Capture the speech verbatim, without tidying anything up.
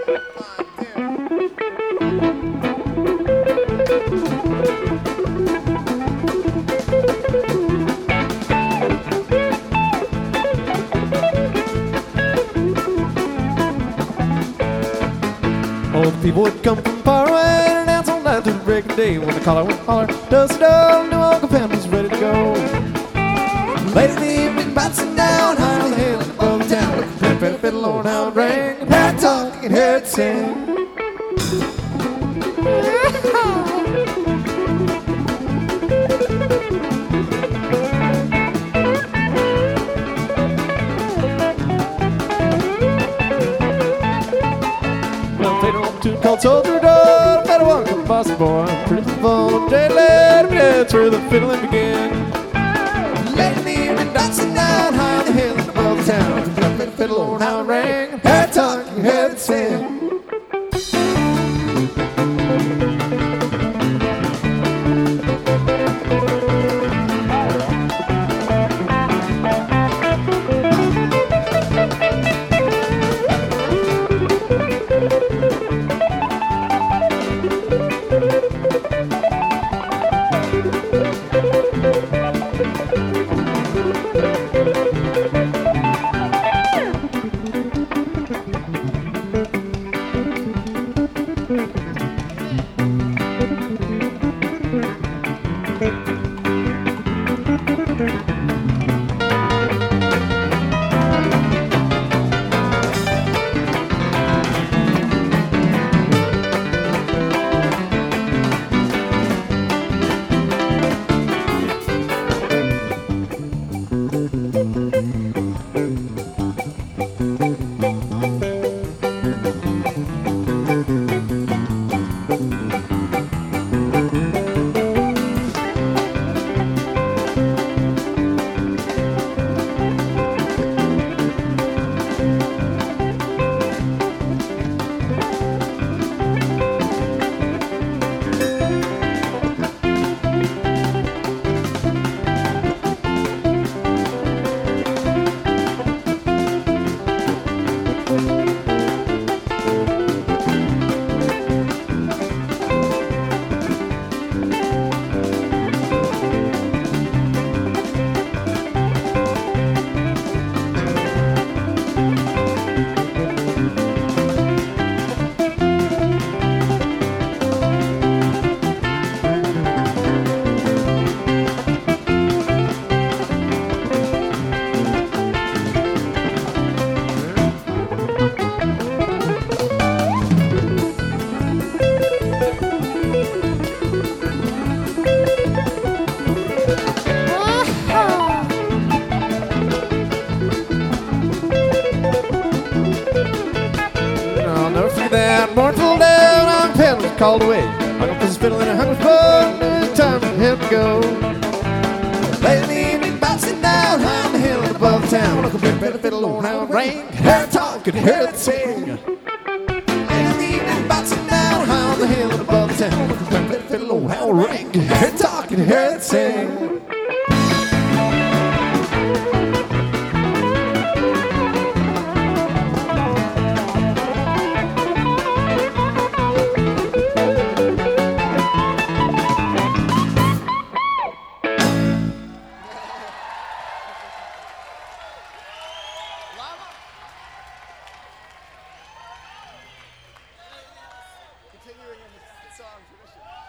All the people would come from far away and dance all night through the break of day. When the caller went holler, dust down, new Uncle Pam was ready to go. Late in the evening, bouncing down high on the hill above the town. Pin, pin, fiddle, Lord, how it rang. And heard it talk, and heard it sing. Called Soldier Dog, better welcome boss boy. Pretty full, J lady, that's where the fiddling began. Late in the evening, dancing down high on the hill above the town. Play fiddle, Lord, how it rang. Heard it talk, heard it sing. Mournful down on pedals called away. Hung up his fiddle and a hung his bug, and it's time for him to go. Late in the evening, bouncing down high on the hill above the town. Uncle Ben better fiddle on how it rang. Hear it talk, could hear it sing. Late in the evening, bouncing down high on the hill above the town. Uncle Ben better fiddle on how it rang. Hear it talk, could hear it sing. Continuing in the song tradition.